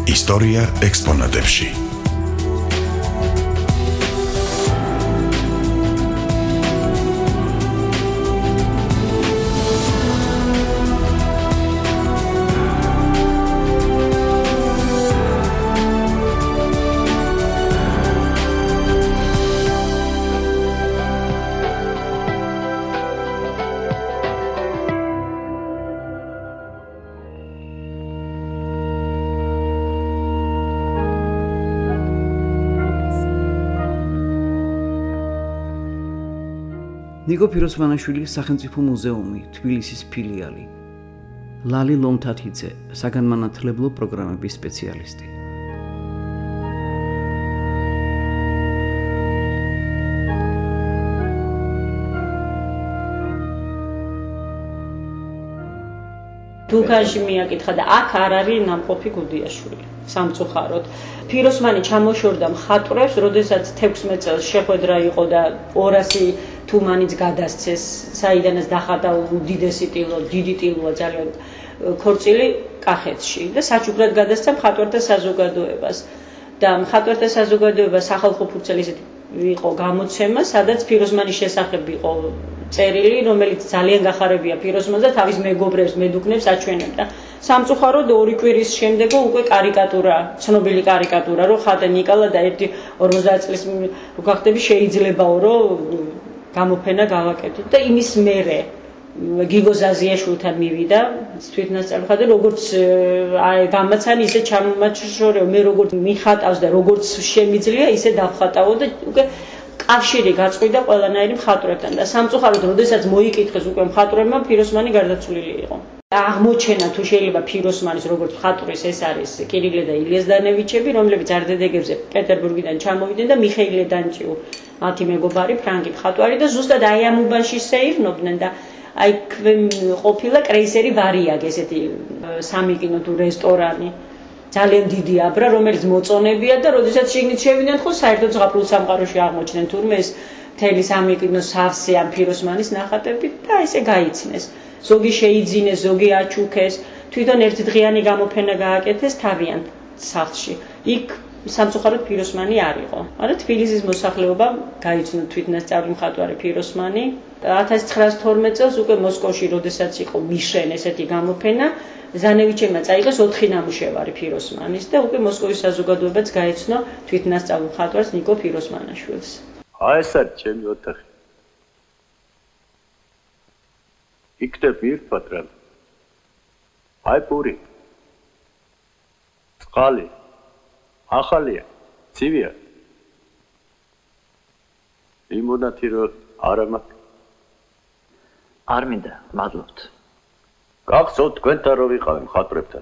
ისტორია ექსპონატებში. ნიკო ფიროსმანაშვილის სახელმწიფო მუზეუმი, თბილისის ფილიალი. ლალი ლომთათიძე, საგანმანათლებლო პროგრამების სპეციალისტი. დუქანში მიაკითხა და აქ არ არის ნამყოფი გუდიაშვილი, სამწუხაროდ. ფიროსმანი ჩამოშორდა მხატვრებს, როდესაც 16 წელს შეხვედრა იყო და 200 თუმანიც გადასცეს, საიდანაც დახატა უდიდესი ტილო, დიდი ტილოა ძალიან ქორწილი კახეთში და საჩუქრად გადასცა მხატვართა საზოგადოებას. და მხატვართა საზოგადოება სახალხო ფურცელი იყო გამოცემა, სადაც ფიროსმანის შესახებ იყო წერილი, რომელიც ძალიან გახარებია ფიროსმანს და თავის მეგობრებს, მედუქნებს აჩვენებდა. სამწუხაროდ 2 კვირის შემდეგ უკვე კარიკატურა, ცნობილი კარიკატურა, რომ ხატე ნიკალა და 50 წლის გახდები შეიძლებაო, რომ გამოფენა გავაკეთოთ და იმის მერე გიგო ზაზიაშვილთან მივიდა თვითნასწავლი ხატი, როგორც გამაცანი ისე ჩამომაჩშორეო, მე როგორც მიხატავს და როგორც შემიძლია ისე დავხატავო და უკვე კავშირი გაწყვიდა ყველანაირი მხატვრებთან და სამწუხაროდ როდესაც მოიკითხეს უკვე მხატვრებმა ფიროსმანი გარდაცვლილი იყო. აღმოჩენა თუ შეიძლება ფიროსმანის როგორც მხატვრის ეს არის კირილე და ილიას დანევიჩები, რომლებიც არდედეგებზე პეტერბურგიდან ჩამოვიდნენ და მიხეილე დანჭიუ მათი მეგობარი ფრანკი მხატვარი და ზუსტად აი ამ უბანში შეირნობდნენ და აი ყოფილა კრეისერი ვარიაგ ესეთი სამიკინო თუ რესტორანი ძალიან დიდი აბრა რომელიც მოწონებია და როდესაც შიგნით შევიდნენ ხო საერთოდ ზღაპრულ სამყაროში აღმოჩნდნენ თურმე ეს მთელი სამიკინო სავსე ამ ფიროსმანის ნახატები და ესე გაიცნეს. ზოგი შეიძინეს, ზოგი აჩუქეს, თვითონ ერთდღიანი გამოფენა გააკეთეს თავიანთ სახლში. იქ სამწუხაროდ ფიროსმანი არ იყო. მაგრამ თბილისის მოსახლეობამ გაიცნო თვითნასწავლი მხატვარი ფიროსმანი. 1912 წელს უკვე მოსკოვში, როდესაც იყო მიშენ ესეთი გამოფენა, ზანევიჩებმა წაიღეს 4 ნამუშევარი ფიროსმანის და უკვე მოსკოვის საზოგადოებაც გაიცნო თვითნასწავლი მხატვარს ნიკო ფიროსმანაშვილს. აი ეს არის ჩემი ოთახი. იქნებ მირთვათ რა. აი პური. წყალი. ახალია. ცივია. იმონათი რო არა მაქვს. არ მინდა, მადლობთ. გახსოვთ თქვენთან რო ვიყავი მხატვრებთან.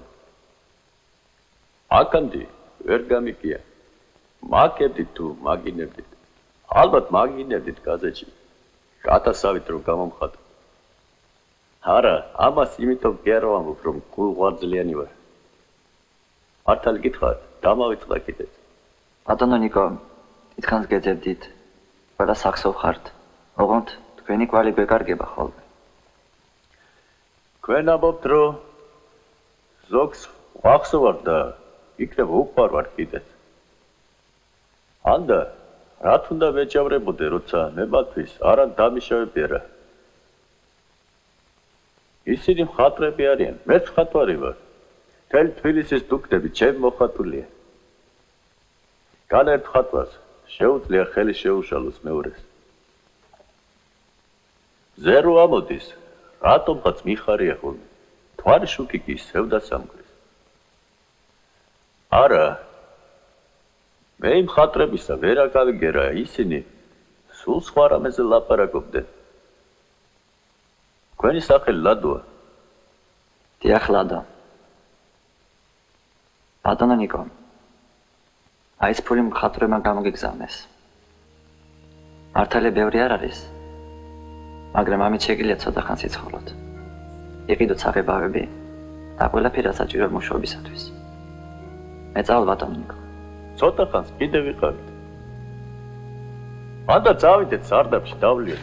აქანდი ვერ გამიგია. მაგებდით თუ მაგინებდით. ალბათ მაგინებდით გაზეთში. გადასავით რომ გამომხატო. არა, ამას იმიტომ კი არ ვამბობ, რომ გულღვაწლიანი ვარ. მართალი გითხრათ, დამავიწყდა კიდეც. ბატონო ნიკო, დიდხანს გეძებდით, ყველა სახსოვ ხართ. ოღონდ თქვენი კვალი გვეკარგება ხოლმე. თქვენ ამბობთ, რომ ზოგს ვახსოვარ და იქნება უყვარვარ კიდეც. ანდა, რა თუნდა ვეჭავრებოდე, როცა ნებათვის არან დამიშავებია რა. ისინი მხატვრები არიან, მეც მხატვარი ვარ. მთელი თბილისის დუქნები ჩემ მოხატულია. განერთ მხატვარს შეუძლია ხელი შეუშალოს მეორეს. ზერო ამოდის, რატომღაც მიხარია ხოლმე. თვარი შუქი კი სევდა სამგრის. არა, მე მხატვრებისა ვერ აგავიგერა, ისინი სულ სხვა რამეზე ლაპარაკობდნენ. თქვენი სახელი ლადოა. დიახ, ლადო. ბატონო ნიკო, აი ეს ფული მხატვრებმა გამოგიგზავნეს. მართალია ბევრი არ არის, მაგრამ ამით შეგიძლიათ ცოტა ხანს იცხოვროთ. იყიდოთ საღებავები და ყველაფერი საჭირო მუშაობისათვის. მე წავალ ბატონო ნიკო. ცოტა ხანს კიდე ვიყავით. მანდა წავიდეთ სარდაფში დავლიოთ.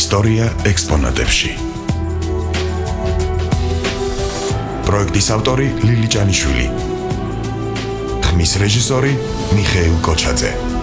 ისტორია ექსპონატებში. პროექტის ავტორი ლილი ჭანიშვილი. ხმის რეჟისორი მიხეილ კოჩაძე.